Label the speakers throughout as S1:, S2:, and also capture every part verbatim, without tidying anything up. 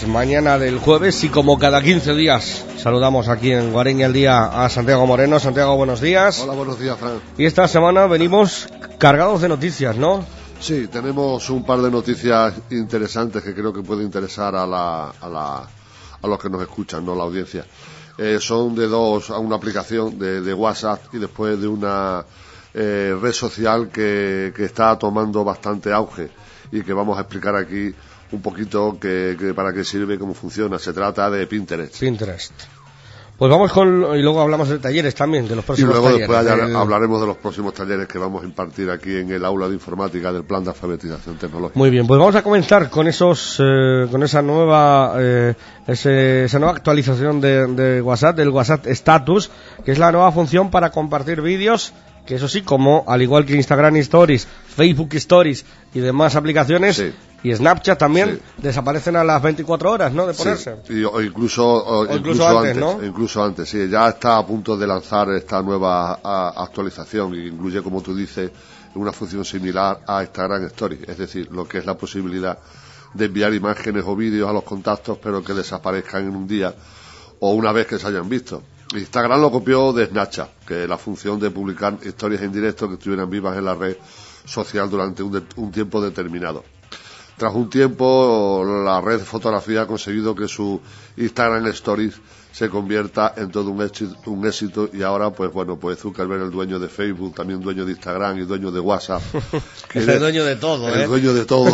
S1: mañana del jueves, y como cada quince días saludamos aquí en Guareña al Día a Santiago Moreno. Santiago, buenos días.
S2: Hola, buenos días, Fran.
S1: Y esta semana venimos cargados de noticias, ¿no?
S2: Sí, tenemos un par de noticias interesantes que creo que puede interesar a la, a la, a los que nos escuchan, ¿no? La audiencia. Eh, son de dos, a una aplicación de, de WhatsApp y después de una eh, red social que, que está tomando bastante auge y que vamos a explicar aquí un poquito que, que para qué sirve y cómo funciona. Se trata de Pinterest.
S1: Pinterest. Pues vamos con, y luego hablamos de talleres también, de los próximos
S2: talleres. Y luego
S1: talleres.
S2: después
S1: el...
S2: hablaremos de los próximos talleres que vamos a impartir aquí en el aula de informática del plan de alfabetización tecnológica.
S1: Muy bien, pues vamos a comenzar con esos, eh, con esa nueva, eh, ese, esa nueva actualización de, de WhatsApp, del WhatsApp Status, que es la nueva función para compartir vídeos, que eso sí, como al igual que Instagram Stories, Facebook Stories y demás aplicaciones, sí, y Snapchat también, sí, desaparecen a las veinticuatro horas, ¿no?, de ponerse.
S2: Sí, y, o incluso, o,
S1: o incluso,
S2: incluso
S1: antes,
S2: antes,
S1: ¿no?
S2: Incluso antes, sí, ya está a punto de lanzar esta nueva a, actualización, que incluye, como tú dices, una función similar a Instagram Stories, es decir, lo que es la posibilidad de enviar imágenes o vídeos a los contactos, pero que desaparezcan en un día o una vez que se hayan visto. Instagram lo copió de Snapchat, que es la función de publicar historias en directo que estuvieran vivas en la red social durante un, de, un tiempo determinado. Tras un tiempo, la red de fotografía ha conseguido que su Instagram Stories se convierta en todo un éxito, un éxito y ahora, pues bueno, pues Zuckerberg, el dueño de Facebook, también dueño de Instagram y dueño de WhatsApp.
S1: Es el dueño de todo, ¿eh?
S2: El dueño de todo.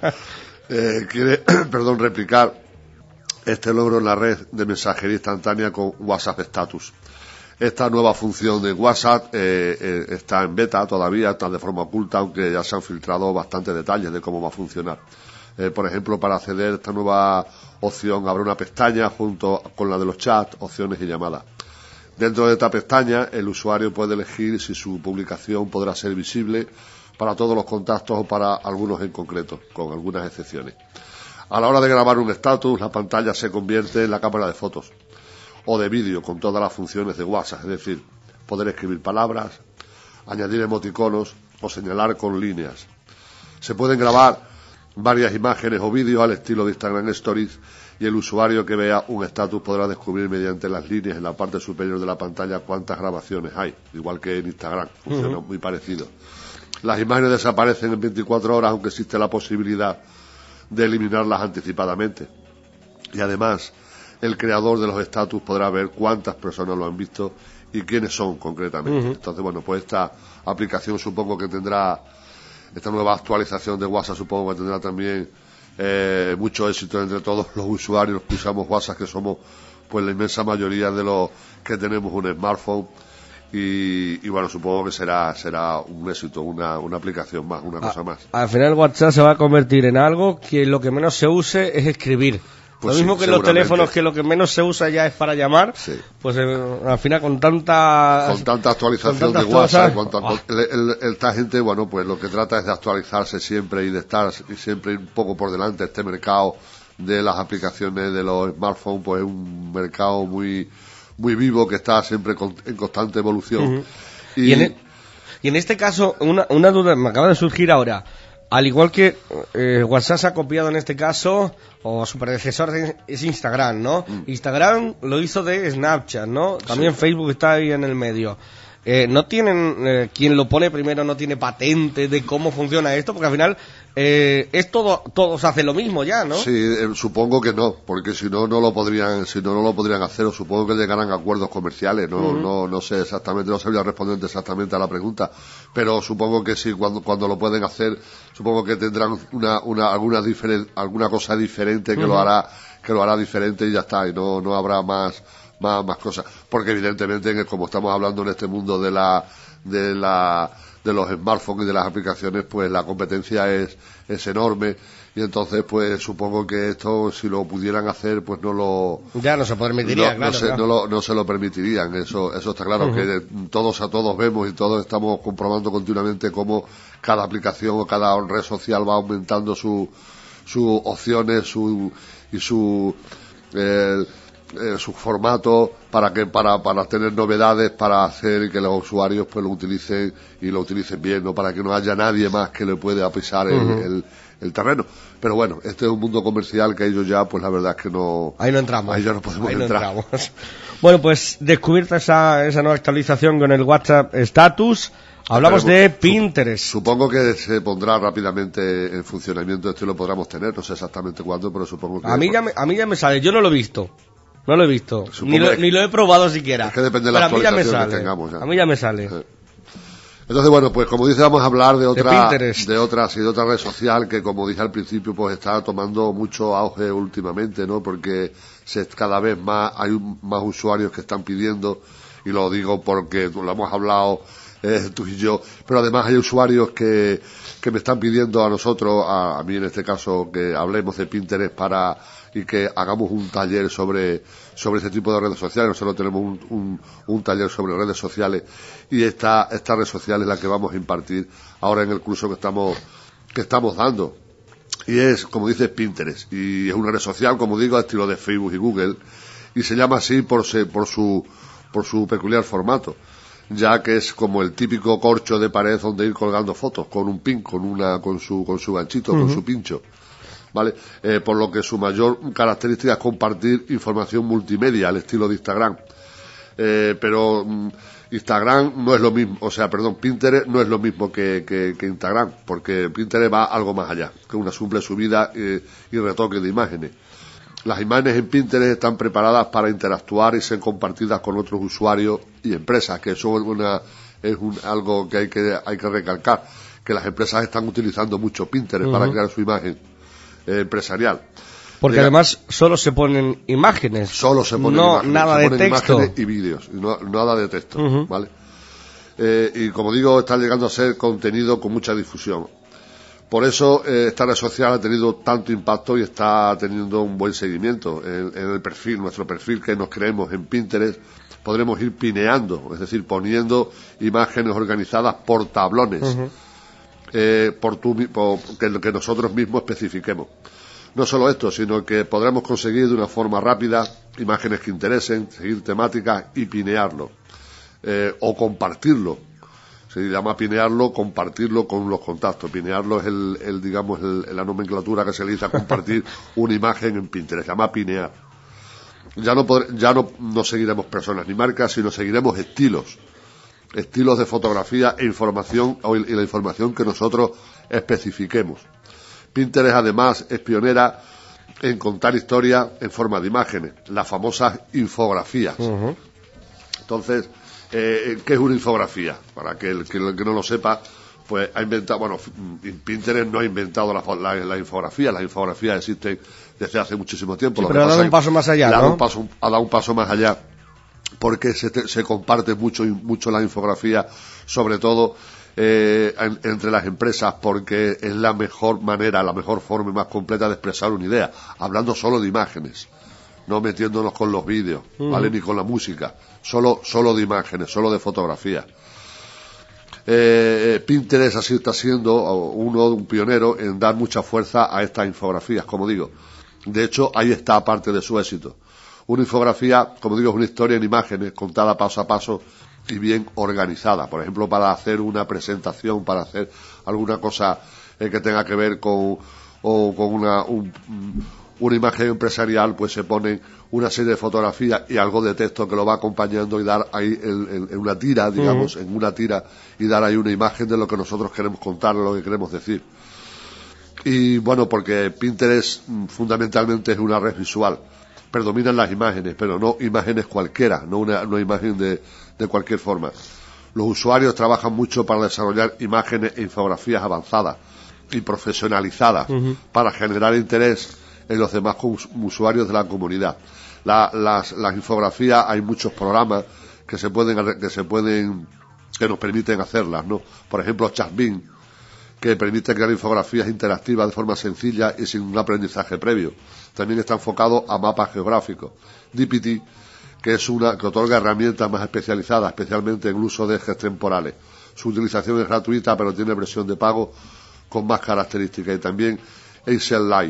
S2: eh, quiere, perdón, replicar este logro en la red de mensajería instantánea con WhatsApp Status. Esta nueva función de WhatsApp eh, eh, está en beta todavía, está de forma oculta, aunque ya se han filtrado bastantes detalles de cómo va a funcionar. Eh, por ejemplo, para acceder a esta nueva opción habrá una pestaña junto con la de los chats, opciones y llamadas. Dentro de esta pestaña, el usuario puede elegir si su publicación podrá ser visible para todos los contactos o para algunos en concreto, con algunas excepciones. A la hora de grabar un status, la pantalla se convierte en la cámara de fotos o de vídeo con todas las funciones de WhatsApp, es decir, poder escribir palabras, añadir emoticonos o señalar con líneas. Se pueden grabar varias imágenes o vídeos al estilo de Instagram Stories y el usuario que vea un status podrá descubrir mediante las líneas en la parte superior de la pantalla cuántas grabaciones hay, igual que en Instagram, funciona uh-huh. muy parecido. Las imágenes desaparecen en veinticuatro horas, aunque existe la posibilidad de eliminarlas anticipadamente. Y además, el creador de los estatus podrá ver cuántas personas lo han visto y quiénes son concretamente. Uh-huh. Entonces, bueno, pues esta aplicación supongo que tendrá, esta nueva actualización de WhatsApp supongo que tendrá también eh, mucho éxito entre todos los usuarios que usamos WhatsApp, que somos pues la inmensa mayoría de los que tenemos un smartphone. Y, y bueno, supongo que será será un éxito, una, una aplicación más, una cosa
S1: a,
S2: más.
S1: Al final WhatsApp se va a convertir en algo que lo que menos se use es escribir. Pues lo mismo sí, que los teléfonos, que lo que menos se usa ya es para llamar, sí. Pues eh, al final con tanta
S2: con tanta actualización con de WhatsApp, con tan, oh. el, el, el, esta gente, bueno, pues lo que trata es de actualizarse siempre y de estar y siempre un poco por delante. Este mercado de las aplicaciones de los smartphones, pues es un mercado muy muy vivo que está siempre con, en constante evolución. Uh-huh. y,
S1: y, en el, y en este caso, una, una duda me acaba de surgir ahora. Al igual que eh, WhatsApp se ha copiado en este caso, o su predecesor es Instagram, ¿no? Mm. Instagram lo hizo de Snapchat, ¿no? También sí. Facebook está ahí en el medio. Eh, no tienen, eh, quien lo pone primero no tiene patente de cómo funciona esto, porque al final eh, es todo, todos hacen lo mismo ya, ¿no?
S2: Sí, eh, supongo que no, porque si no, no lo podrían, si no, no lo podrían hacer, o supongo que llegarán a acuerdos comerciales, no, uh-huh. no, no sé exactamente, no sabría responder exactamente a la pregunta, pero supongo que sí, cuando, cuando lo pueden hacer, supongo que tendrán una, una, alguna diferen, alguna cosa diferente que uh-huh. lo hará, que lo hará diferente y ya está, y no, no habrá más, más, más cosas, porque evidentemente, como estamos hablando en este mundo de la, de la, de los smartphones y de las aplicaciones, pues la competencia es, es enorme, y entonces pues supongo que esto, si lo pudieran hacer, pues no lo
S1: ya no se permitiría,
S2: no,
S1: claro,
S2: no, se,
S1: claro.
S2: no, lo, no se lo permitirían, eso eso está claro. Uh-huh. Que todos a todos vemos y todos estamos comprobando continuamente cómo cada aplicación o cada red social va aumentando su sus opciones, su y su eh, eh, sus formatos para que para para tener novedades, para hacer que los usuarios pues lo utilicen y lo utilicen bien, no para que no haya nadie más que le pueda pisar el, uh-huh. el, el terreno. Pero bueno, este es un mundo comercial que ellos ya, pues la verdad es que no...
S1: Ahí no entramos.
S2: Ahí ya no podemos
S1: ahí no
S2: entrar.
S1: Entramos. Bueno, pues descubierta esa, esa nueva actualización con el WhatsApp Status, hablamos de Pinterest.
S2: Supongo que se pondrá rápidamente en funcionamiento esto y lo podremos tener, no sé exactamente cuándo, pero supongo que...
S1: A mí ya me, a mí ya me sale, yo no lo he visto. No lo he visto, ni lo, ni lo he probado siquiera.
S2: Es que depende de la actualización que tengamos. Ya.
S1: A mí ya me sale.
S2: Sí. Entonces, bueno, pues como dice, vamos a hablar de otra,
S1: de,
S2: de otra, sí, de otra red social que, como dije al principio, pues está tomando mucho auge últimamente, ¿no? Porque se, cada vez más hay un, más usuarios que están pidiendo, y lo digo porque lo hemos hablado eh, tú y yo, pero además hay usuarios que, que me están pidiendo a nosotros, a, a mí en este caso, que hablemos de Pinterest para y que hagamos un taller sobre sobre este tipo de redes sociales. Nosotros tenemos un, un, un taller sobre redes sociales y esta esta red social es la que vamos a impartir ahora en el curso que estamos que estamos dando, y es, como dice, Pinterest, y es una red social, como digo, a estilo de Facebook y Google, y se llama así por se, por su por su peculiar formato, ya que es como el típico corcho de pared donde ir colgando fotos con un pin, con una con su con su ganchito, uh-huh. con su pincho. ¿Vale? Eh, por lo que su mayor característica es compartir información multimedia al estilo de Instagram. Eh, pero mm, Instagram no es lo mismo, o sea, perdón, Pinterest no es lo mismo que, que, que Instagram, porque Pinterest va algo más allá, que una simple subida eh, y retoque de imágenes. Las imágenes en Pinterest están preparadas para interactuar y ser compartidas con otros usuarios y empresas, que eso es, una, es un, algo que hay que hay que recalcar, que las empresas están utilizando mucho Pinterest uh-huh. para crear su imagen Eh, empresarial.
S1: Porque Diga, además solo se ponen imágenes,
S2: solo se ponen
S1: no
S2: imágenes,
S1: nada
S2: se
S1: de
S2: ponen
S1: texto
S2: imágenes y vídeos, no, nada de texto,
S1: uh-huh.
S2: ¿vale? Eh, y como digo, está llegando a ser contenido con mucha difusión. Por eso eh, esta red social ha tenido tanto impacto y está teniendo un buen seguimiento en, en el perfil, nuestro perfil que nos creemos en Pinterest. Podremos ir pineando, es decir, poniendo imágenes organizadas por tablones. Uh-huh. Eh, por tu, por, que, que nosotros mismos especifiquemos. No solo esto, sino que podremos conseguir de una forma rápida imágenes que interesen, seguir temáticas y pinearlo, eh, o compartirlo. Se llama pinearlo, compartirlo con los contactos. Pinearlo es el, el digamos, el, la nomenclatura que se le dice a compartir una imagen en Pinterest. Se llama pinear. Ya no podré, ya no, no seguiremos personas ni marcas, sino seguiremos estilos. estilos de fotografía e información y la información que nosotros especifiquemos. Pinterest además es pionera en contar historias en forma de imágenes, las famosas infografías. Uh-huh. Entonces, eh, ¿qué es una infografía? Para que el, que el que no lo sepa, pues ha inventado, bueno, Pinterest no ha inventado la, la, la infografía, las infografías existen desde hace muchísimo tiempo.
S1: Sí, pero ha dado un paso más allá, ¿no?
S2: Ha dado un paso, ha dado un paso más allá. Porque se, te, se comparte mucho mucho la infografía, sobre todo eh, en, entre las empresas, porque es la mejor manera, la mejor forma y más completa de expresar una idea, hablando solo de imágenes, no metiéndonos con los vídeos, uh-huh. ¿vale? Ni con la música, solo solo de imágenes, solo de fotografías. Eh, Pinterest así está siendo uno un pionero en dar mucha fuerza a estas infografías, como digo. De hecho, ahí está parte de su éxito. Una infografía, como digo, es una historia en imágenes contada paso a paso y bien organizada. Por ejemplo, para hacer una presentación, para hacer alguna cosa eh, que tenga que ver con, o con una, un, una imagen empresarial, pues se ponen una serie de fotografías y algo de texto que lo va acompañando y dar ahí en, en una tira, digamos, uh-huh. en una tira, y dar ahí una imagen de lo que nosotros queremos contar, lo que queremos decir. Y bueno, porque Pinterest fundamentalmente es una red visual. Predominan las imágenes, pero no imágenes cualquiera, no una, una imagen de, de cualquier forma. Los usuarios trabajan mucho para desarrollar imágenes e infografías avanzadas y profesionalizadas uh-huh. para generar interés en los demás usuarios de la comunidad. La, las, las infografías, hay muchos programas que se pueden, que se pueden, que nos permiten hacerlas, ¿no? Por ejemplo, Chatbin, que permite crear infografías interactivas de forma sencilla y sin un aprendizaje previo. También está enfocado a mapas geográficos. D P T, que es una que otorga herramientas más especializadas, especialmente en el uso de ejes temporales. Su utilización es gratuita, pero tiene versión de pago con más características. Y también Excel Live,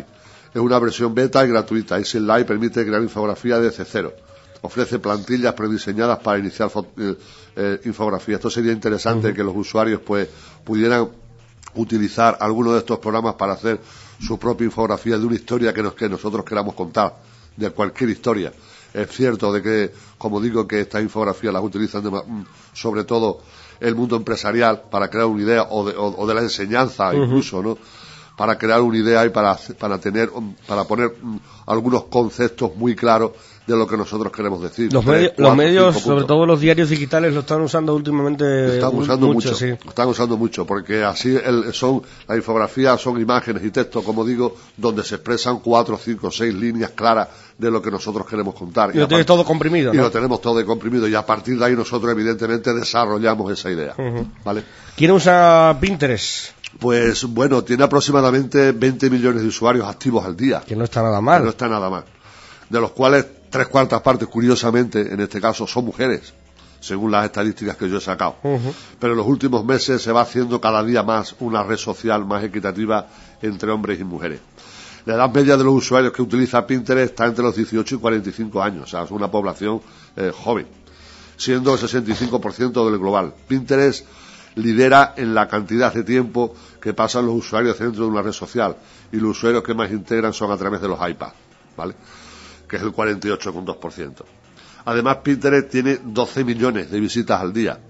S2: Es una versión beta y gratuita. Easy Light permite crear infografías desde cero. Ofrece plantillas prediseñadas para iniciar eh, eh, infografías. Esto sería interesante uh-huh. que los usuarios pues pudieran utilizar alguno de estos programas para hacer su propia infografía de una historia que, nos, que nosotros queramos contar, de cualquier historia. Es cierto de que, como digo, que estas infografías las utilizan de, sobre todo el mundo empresarial para crear una idea, o de, o, o de la enseñanza uh-huh. incluso, ¿no? Para crear una idea y para, para tener, para poner um, algunos conceptos muy claros de lo que nosotros queremos decir.
S1: Los,
S2: tres,
S1: medio,
S2: cuatro,
S1: los medios, sobre
S2: puntos.
S1: todo los diarios digitales, lo están usando últimamente.
S2: Están usando mucho,
S1: mucho sí.
S2: Lo están usando mucho, porque así el, son, las infografías son imágenes y textos, como digo, donde se expresan cuatro, cinco, seis líneas claras de lo que nosotros queremos contar.
S1: Y, y lo tienes todo comprimido,
S2: Y
S1: ¿no?
S2: lo tenemos todo comprimido, y a partir de ahí nosotros evidentemente desarrollamos esa idea. Uh-huh. ¿Vale?
S1: ¿Quién usa Pinterest?
S2: Pues bueno, tiene aproximadamente veinte millones de usuarios activos al día.
S1: Que no está nada mal.
S2: Que no está nada mal. De los cuales tres cuartas partes, curiosamente, en este caso, son mujeres, según las estadísticas que yo he sacado. Uh-huh. Pero en los últimos meses se va haciendo cada día más una red social más equitativa entre hombres y mujeres. La edad media de los usuarios que utiliza Pinterest está entre los dieciocho y cuarenta y cinco años, o sea, es una población eh, joven, siendo el sesenta y cinco por ciento del global. Pinterest lidera en la cantidad de tiempo que pasan los usuarios dentro de una red social, y los usuarios que más integran son a través de los iPads, ¿vale? Que es el cuarenta y ocho coma dos por ciento. Además, Pinterest tiene doce millones de visitas al día,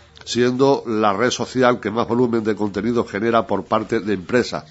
S2: siendo la red social que más volumen de contenido genera por parte de empresas,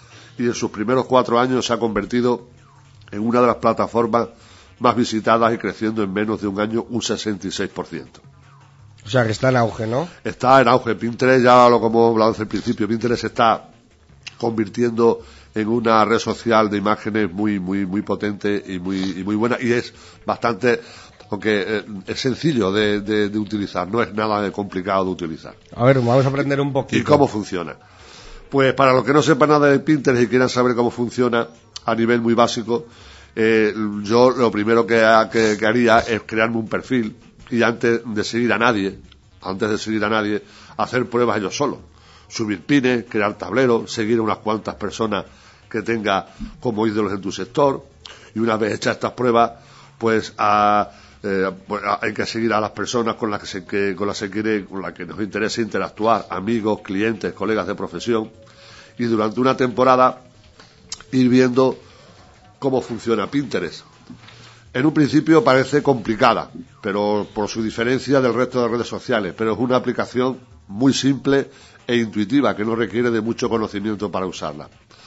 S2: y en sus primeros cuatro años se ha convertido en una de las plataformas más visitadas y creciendo en menos de un año un sesenta y seis por ciento.
S1: O sea, que está en auge, ¿no?
S2: Está en auge. Pinterest, ya lo como he hablado desde el principio, Pinterest se está convirtiendo en una red social de imágenes muy muy muy potente y muy y muy buena, y es bastante, aunque eh, es sencillo de, de, de utilizar, no es nada de complicado de utilizar.
S1: A ver, vamos a aprender un poquito.
S2: ¿Y cómo funciona? Pues para los que no sepan nada de Pinterest y quieran saber cómo funciona a nivel muy básico, eh, yo lo primero que, que, que haría es crearme un perfil, y antes de seguir a nadie, antes de seguir a nadie, hacer pruebas yo solo. Subir pines, crear tableros, seguir a unas cuantas personas que tenga como ídolos en tu sector, y una vez hechas estas pruebas, pues, a, eh, pues a, hay que seguir a las personas con las que se, que, con las que quiere, con las que nos interesa interactuar, amigos, clientes, colegas de profesión, y durante una temporada ir viendo cómo funciona Pinterest. En un principio parece complicada, pero por su diferencia del resto de redes sociales, pero es una aplicación muy simple e intuitiva, que no requiere de mucho conocimiento para usarla.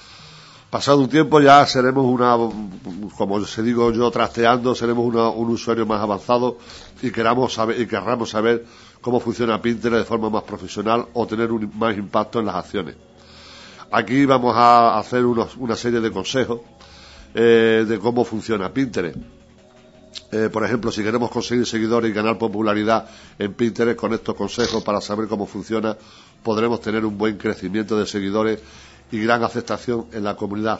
S2: Pasado un tiempo ya seremos una, como se digo yo, trasteando, seremos una, un usuario más avanzado, y queramos saber, y querramos saber cómo funciona Pinterest de forma más profesional, o tener un, más impacto en las acciones. Aquí vamos a hacer unos, una serie de consejos eh, de cómo funciona Pinterest. Eh, por ejemplo, si queremos conseguir seguidores y ganar popularidad en Pinterest, con estos consejos para saber cómo funciona, podremos tener un buen crecimiento de seguidores y gran aceptación en la comunidad.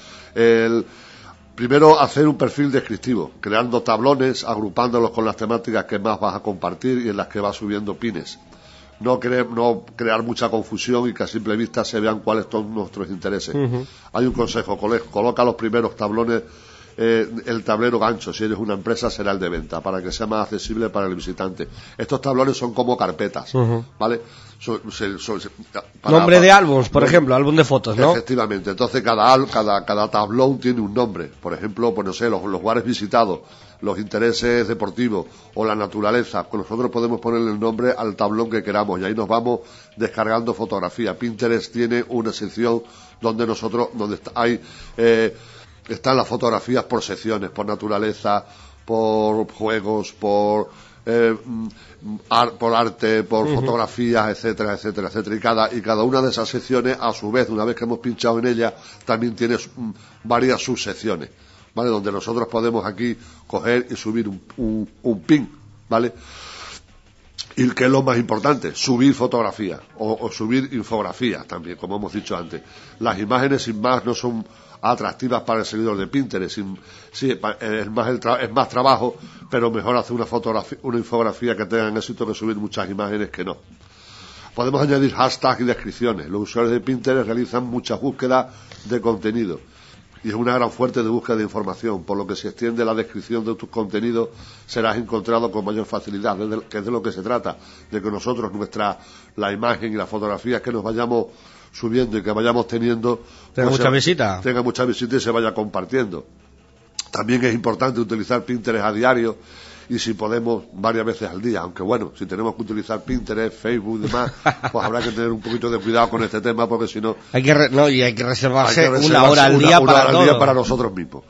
S2: El, primero, hacer un perfil descriptivo, creando tablones, agrupándolos con las temáticas que más vas a compartir y en las que vas subiendo pines. No, cre, no crear mucha confusión y que a simple vista se vean cuáles son nuestros intereses. Uh-huh. Hay un consejo: coloca los primeros tablones, eh, el tablero gancho. Si eres una empresa, será el de venta, para que sea más accesible para el visitante. Estos tablones son como carpetas, uh-huh. ¿vale? So, so, so,
S1: para, nombre para, de álbums, por no, ejemplo, álbum de fotos, ¿no?
S2: Efectivamente. Entonces cada, cada, cada tablón tiene un nombre. Por ejemplo, pues no sé, los, los lugares visitados, los intereses deportivos o la naturaleza. Pues nosotros podemos ponerle el nombre al tablón que queramos, y ahí nos vamos descargando fotografías. Pinterest tiene una sección donde nosotros, donde está, hay, eh, están las fotografías por secciones, por naturaleza, por juegos, por eh, ar, por arte, por uh-huh. fotografías, etcétera, etcétera, etcétera. Y cada, y cada una de esas secciones, a su vez, una vez que hemos pinchado en ella, también tiene um, varias subsecciones, ¿vale? Donde nosotros podemos aquí coger y subir un, un, un pin, ¿vale? Y que es lo más importante, subir fotografías o, o subir infografías también, como hemos dicho antes. Las imágenes sin más no son atractivas para el seguidor de Pinterest. Sin, sí, es más, el tra- es más trabajo, pero mejor hacer una fotografía, una infografía que tenga éxito que subir muchas imágenes que no. Podemos añadir hashtags y descripciones. Los usuarios de Pinterest realizan muchas búsquedas de contenido y es una gran fuente de búsqueda de información, por lo que si extiende la descripción de tus contenidos serás encontrado con mayor facilidad, que es de lo que se trata, de que nosotros, nuestra, la imagen y las fotografías que nos vayamos subiendo y que vayamos teniendo
S1: tenga mucha visita
S2: tenga mucha visita y se vaya compartiendo. También es importante utilizar Pinterest a diario y si podemos varias veces al día, aunque bueno, si tenemos que utilizar Pinterest, Facebook y demás, pues habrá que tener un poquito de cuidado con este tema porque si no
S1: hay que re, no y hay que reservarse,
S2: hay que reservarse
S1: una hora al día,
S2: una, una
S1: para,
S2: hora
S1: todo.
S2: al día para nosotros mismos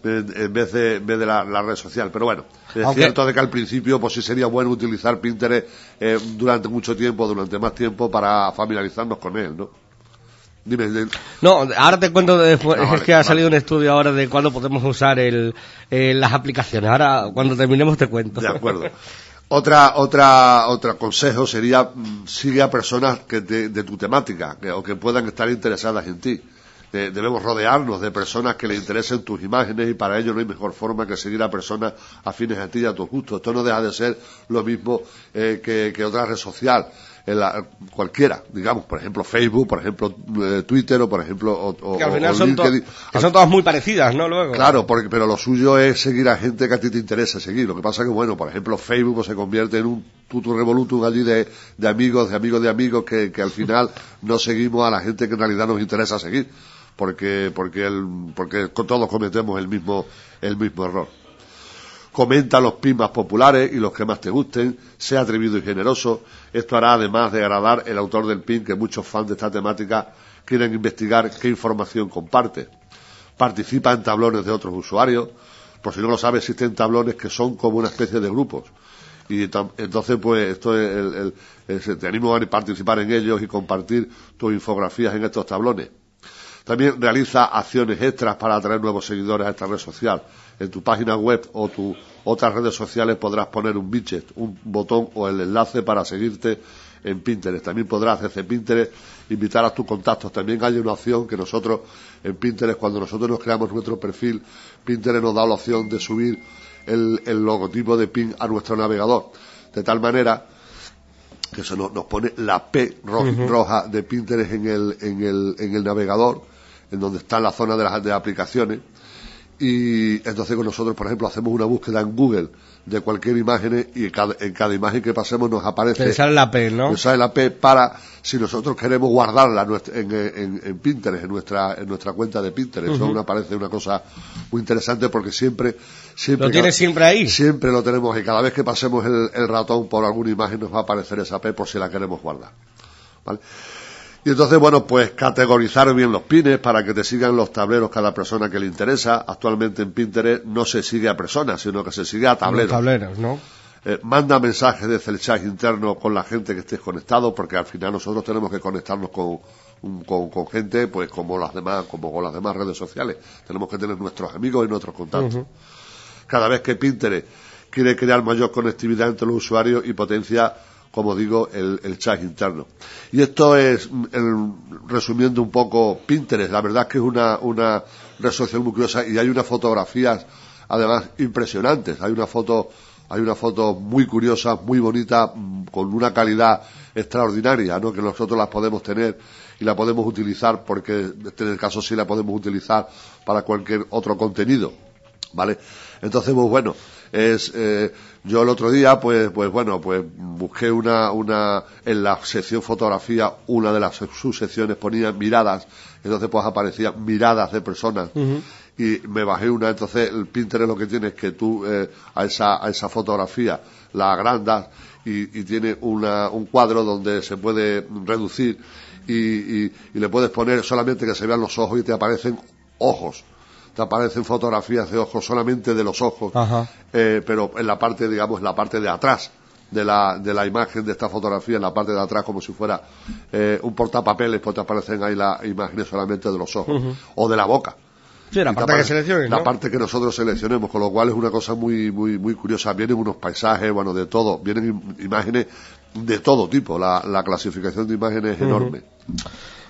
S2: en vez de, en vez de la, la red social. Pero bueno, es Aunque... cierto de que al principio pues sí sería bueno utilizar Pinterest eh, durante mucho tiempo, durante más tiempo para familiarizarnos con él, ¿no? Dime, dime.
S1: No, ahora te cuento de, no, es
S2: vale,
S1: que ha
S2: vale.
S1: salido un estudio ahora de cuándo podemos usar el, eh, las aplicaciones. Ahora cuando terminemos te cuento.
S2: De acuerdo. Otra, otra, otro consejo sería mmm, sigue a personas que te, de tu temática que, o que puedan estar interesadas en ti. De, debemos rodearnos de personas que le interesen tus imágenes y para ello no hay mejor forma que seguir a personas afines a ti y a tus gustos. Esto no deja de ser lo mismo eh, que, que otra red social. En la, cualquiera, digamos, por ejemplo Facebook, por ejemplo eh, Twitter o por ejemplo o, o,
S1: que al final
S2: o
S1: son, to que son todas muy parecidas, ¿no? Luego.
S2: Claro, porque, pero lo suyo es seguir a gente que a ti te interesa seguir. Lo que pasa que, bueno, por ejemplo Facebook pues, se convierte en un tutu revolutum allí de, de amigos, de amigos de amigos que, que al final no seguimos a la gente que en realidad nos interesa seguir, porque porque el, porque todos cometemos el mismo el mismo error. Comenta los pins más populares y los que más te gusten, sea atrevido y generoso. Esto hará además de agradar el autor del pin que muchos fans de esta temática quieren investigar qué información comparte. Participa en tablones de otros usuarios. Por si no lo sabes, existen tablones que son como una especie de grupos. Y entonces, pues, esto es el, el, el, te animo a participar en ellos y compartir tus infografías en estos tablones. También realiza acciones extras para atraer nuevos seguidores a esta red social. En tu página web o tus otras redes sociales podrás poner un widget, un botón o el enlace para seguirte en Pinterest. También podrás desde Pinterest invitar a tus contactos. También hay una opción que nosotros en Pinterest, cuando nosotros nos creamos nuestro perfil, Pinterest nos da la opción de subir el, el logotipo de pin a nuestro navegador. De tal manera que eso nos, nos pone la P ro uh-huh. roja de Pinterest en el, en el, en el navegador, en donde está la zona de las de aplicaciones. Y entonces con nosotros, por ejemplo, hacemos una búsqueda en Google de cualquier imagen y en cada, en cada imagen que pasemos nos aparece...
S1: Te sale la P, ¿no?
S2: Nos sale la P para, si nosotros queremos guardarla en, en, en Pinterest, en nuestra en nuestra cuenta de Pinterest. Uh-huh. Eso me parece una cosa muy interesante porque siempre... siempre
S1: ¿Lo tienes siempre ahí?
S2: Siempre lo tenemos y cada vez que pasemos el, el ratón por alguna imagen nos va a aparecer esa P por si la queremos guardar. ¿Vale? Y entonces, bueno, pues categorizar bien los pines para que te sigan los tableros cada persona que le interesa. Actualmente en Pinterest no se sigue a personas, sino que se sigue a tableros.
S1: Los tableros, ¿no?
S2: Eh, manda mensajes desde el chat interno con la gente que estés conectado, porque al final nosotros tenemos que conectarnos con, con, con gente, pues como las demás, como con las demás redes sociales. Tenemos que tener nuestros amigos y nuestros contactos. Uh-huh. Cada vez que Pinterest quiere crear mayor conectividad entre los usuarios y potencia, como digo, el, el chat interno. Y esto es, el, resumiendo un poco, Pinterest. La verdad es que es una, una red social muy curiosa y hay unas fotografías, además, impresionantes. Hay una foto, hay una foto muy curiosa, muy bonita, con una calidad extraordinaria, ¿no? Que nosotros las podemos tener y la podemos utilizar, porque en el caso sí la podemos utilizar para cualquier otro contenido, ¿vale? Entonces, pues bueno, es eh, yo el otro día pues pues bueno pues busqué una una en la sección fotografía, una de las subsecciones ponía miradas, entonces pues aparecían miradas de personas. Uh-huh. Y me bajé una. Entonces el Pinterest lo que tiene es que tú eh, a esa a esa fotografía la agrandas y, y tiene una un cuadro donde se puede reducir y, y, y le puedes poner solamente que se vean los ojos y te aparecen ojos. Te aparecen fotografías de ojos, solamente de los ojos, eh, pero en la parte, digamos, en la parte de atrás de la, de la imagen de esta fotografía, en la parte de atrás, como si fuera eh, un portapapeles, pues te aparecen ahí las imágenes solamente de los ojos, uh-huh. o de la boca.
S1: Sí, la parte que selecciones,
S2: La
S1: ¿no?
S2: parte que nosotros seleccionemos, con lo cual es una cosa muy muy muy curiosa. Vienen unos paisajes, bueno, de todo, vienen imágenes de todo tipo, la, la clasificación de imágenes es uh-huh. enorme.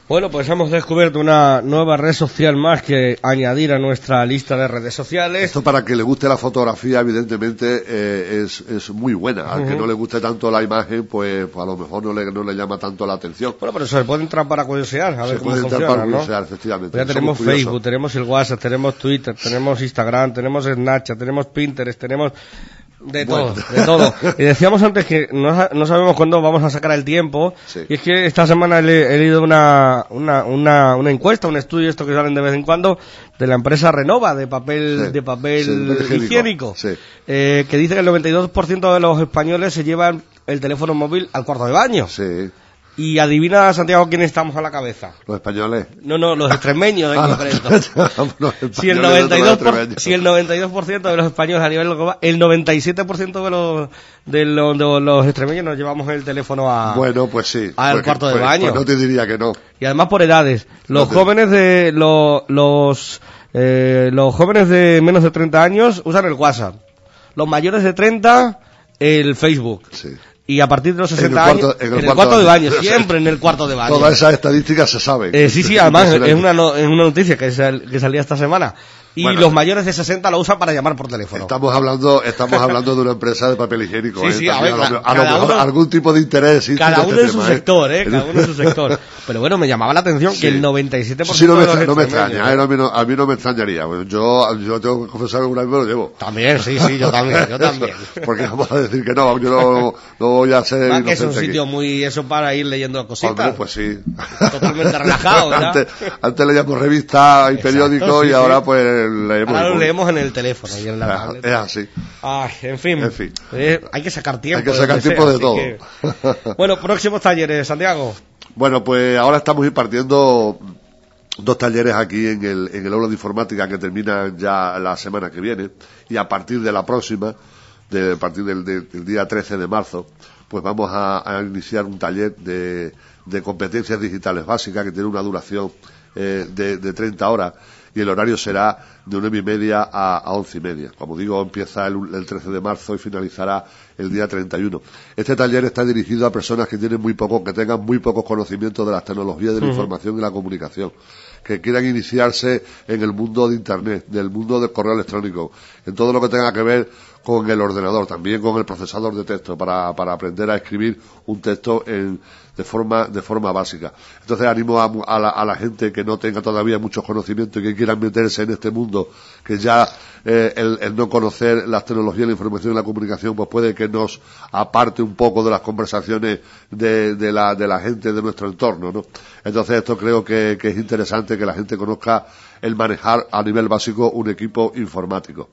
S1: Bueno, pues hemos descubierto una nueva red social más que añadir a nuestra lista de redes sociales.
S2: Esto, para que le guste la fotografía, evidentemente eh, es, es muy buena. Al uh-huh. que no le guste tanto la imagen, pues, pues a lo mejor no le, no le llama tanto la atención.
S1: Bueno, pero se puede entrar para curiosear, a ver
S2: se
S1: cómo
S2: puede
S1: funciona,
S2: entrar para
S1: ¿no?
S2: curiosear, efectivamente.
S1: Pues ya tenemos Facebook, tenemos el WhatsApp, tenemos Twitter, tenemos Instagram, tenemos Snapchat, tenemos Pinterest, tenemos... De bueno. todo, de todo. Y decíamos antes que no, no sabemos cuándo vamos a sacar el tiempo.
S2: Sí.
S1: Y es que esta semana he, he leído una, una, una, una encuesta, un estudio, esto que salen de vez en cuando, de la empresa Renova, de papel, sí. de papel sí, higiénico,
S2: sí.
S1: eh, que dice que el noventa y dos por ciento de los españoles se llevan el teléfono móvil al cuarto de baño.
S2: Sí.
S1: Y adivina, Santiago, quién estamos a la cabeza.
S2: Los españoles.
S1: No, no, los extremeños en concreto. Si el noventa y dos por ciento, si el noventa y dos por ciento de los españoles a nivel global, el noventa y siete por ciento de los de los, de los extremeños nos llevamos el teléfono a
S2: bueno, pues sí,
S1: al
S2: porque,
S1: cuarto de
S2: pues,
S1: baño.
S2: Pues no te diría que no.
S1: Y además por edades. Los no te... jóvenes de los los eh, los jóvenes de menos de treinta años usan el WhatsApp. Los mayores de treinta el Facebook.
S2: Sí.
S1: Y a partir de los sesenta
S2: en el cuarto,
S1: años,
S2: en el,
S1: en el cuarto de baño, siempre en el cuarto de baño.
S2: Todas esas estadísticas se saben.
S1: Eh, sí, sí, además es una, no, es una noticia que, sal, que salía esta semana. Y bueno, los mayores de sesenta lo usan para llamar por teléfono.
S2: Estamos hablando estamos hablando de una empresa de papel higiénico.
S1: Sí,
S2: ¿eh?
S1: sí, a, ver,
S2: a, lo, a
S1: cada
S2: lo mejor
S1: uno,
S2: algún tipo de interés. Sí,
S1: cada uno
S2: este
S1: en su
S2: tema,
S1: sector, ¿eh?
S2: ¿eh?
S1: Cada uno en su sector. Pero bueno, me llamaba la atención sí. que el noventa y siete por ciento
S2: sí, no me,
S1: de los
S2: no me extraña, ¿eh? a, mí no, a mí no me extrañaría. Bueno, yo, yo tengo que confesar que alguna vez me lo llevo.
S1: También, sí, sí, yo también, yo también.
S2: Porque vamos a decir que no, yo no, no voy a ser
S1: Va, que es un sitio
S2: aquí.
S1: Muy eso para ir leyendo cositas.
S2: Hombre, pues sí.
S1: Totalmente relajado, ¿verdad?
S2: Antes, antes leíamos revistas y periódicos sí, y sí. ahora pues leemos.
S1: Ahora lo leemos en el teléfono y en la
S2: es,
S1: tablet.
S2: Es así.
S1: Ay, en fin.
S2: En fin.
S1: Eh, hay que sacar tiempo.
S2: Hay que sacar tiempo
S1: sea,
S2: de todo.
S1: Que... Bueno, próximos talleres, Santiago.
S2: Bueno, pues ahora estamos impartiendo dos talleres aquí en el, en el aula de informática que terminan ya la semana que viene, y a partir de la próxima, de, a partir del, del, del día trece de marzo, pues vamos a, a iniciar un taller de, de competencias digitales básicas que tiene una duración eh, de, de treinta horas, y el horario será de nueve y media a, a once y media. Como digo, empieza el, el trece de marzo y finalizará el día treinta y uno. Este taller está dirigido a personas que tienen muy poco, que tengan muy pocos conocimientos de las tecnologías de la uh-huh. información y la comunicación, que quieran iniciarse en el mundo de Internet, del mundo del correo electrónico, en todo lo que tenga que ver con el ordenador, también con el procesador de texto, para, para aprender a escribir un texto en, de forma, de forma básica. Entonces animo a, a, la, a la gente que no tenga todavía muchos conocimientos y que quieran meterse en este mundo, que ya eh, el, el no conocer las tecnologías, la información y la comunicación, pues puede que nos aparte un poco de las conversaciones de, de la, de la gente de nuestro entorno, ¿no? Entonces esto creo que, que es interesante que la gente conozca el manejar a nivel básico un equipo informático.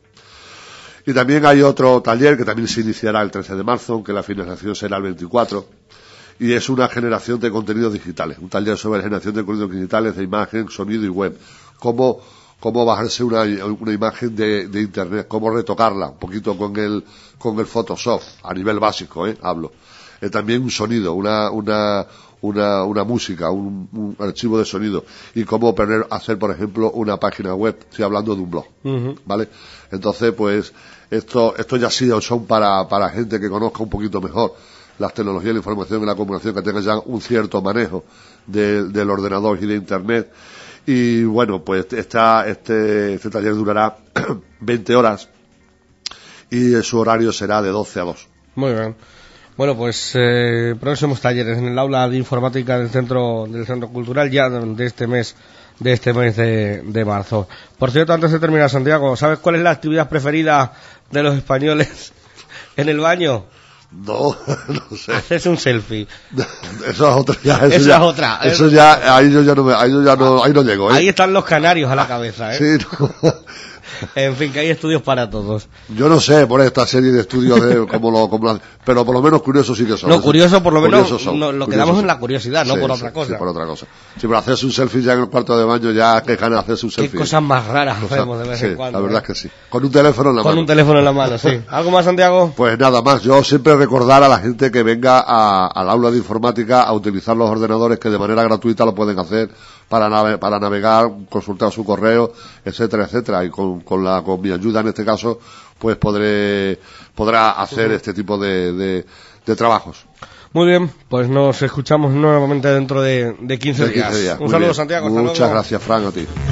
S2: Y también hay otro taller que también se iniciará el trece de marzo, aunque la finalización será el veinticuatro, y es una generación de contenidos digitales, un taller sobre generación de contenidos digitales de imagen, sonido y web. Cómo, cómo bajarse una, una imagen de, de Internet, cómo retocarla, un poquito con el, con el Photoshop, a nivel básico, eh, hablo. Eh, también un sonido, una, una, una, una música, un, un archivo de sonido, y cómo poner, hacer, por ejemplo, una página web, estoy hablando de un blog, uh-huh. ¿vale? Entonces, pues, esto, esto ya sí son para, para gente que conozca un poquito mejor las tecnologías, la información y la comunicación, que tenga ya un cierto manejo de, del ordenador y de Internet. Y bueno, pues esta, este, este taller durará veinte horas y su horario será de doce a dos.
S1: Muy bien. Bueno, pues eh, próximos talleres en el aula de informática del centro del centro cultural ya de este mes de este mes de, de marzo. Por cierto, antes de terminar, Santiago, ¿sabes cuál es la actividad preferida de los españoles en el baño?
S2: No, no sé.
S1: Haces un selfie.
S2: Eso es otra. Ya, eso
S1: eso
S2: ya,
S1: es otra.
S2: Eso ya, ahí yo ya no, me, ahí yo ya no, ahí no llego. ¿eh?
S1: Ahí están los canarios a la cabeza, ¿eh?
S2: Sí. No.
S1: En fin, que hay estudios para todos.
S2: Yo no sé por esta serie de estudios de como lo, como la, pero por lo menos curiosos sí que son.
S1: No, curioso por lo menos
S2: son,
S1: no, lo quedamos en la curiosidad, no
S2: sí,
S1: por
S2: sí,
S1: otra cosa.
S2: Sí, por otra cosa. Sí, pero hacerse un selfie ya en el cuarto de baño, ya que ganas de hacerse un selfie.
S1: Qué cosas más raras
S2: Cosa,
S1: vemos de vez
S2: sí,
S1: en cuando.
S2: La verdad
S1: ¿eh?
S2: es que sí. Con un teléfono en la
S1: Con
S2: mano.
S1: Con un teléfono en la mano, sí. ¿Algo más, Santiago?
S2: Pues nada más. Yo siempre recordar a la gente que venga a, al aula de informática a utilizar los ordenadores, que de manera gratuita lo pueden hacer para nave, para navegar, consultar su correo, etcétera, etcétera, y con, con la con mi ayuda en este caso, pues podré podrá hacer uh-huh. este tipo de, de, de trabajos.
S1: Muy bien, pues nos escuchamos nuevamente dentro de, de quince días.
S2: días.
S1: Un
S2: Muy
S1: saludo,
S2: bien.
S1: Santiago. Hasta
S2: Muchas
S1: luego.
S2: gracias, Fran, a ti.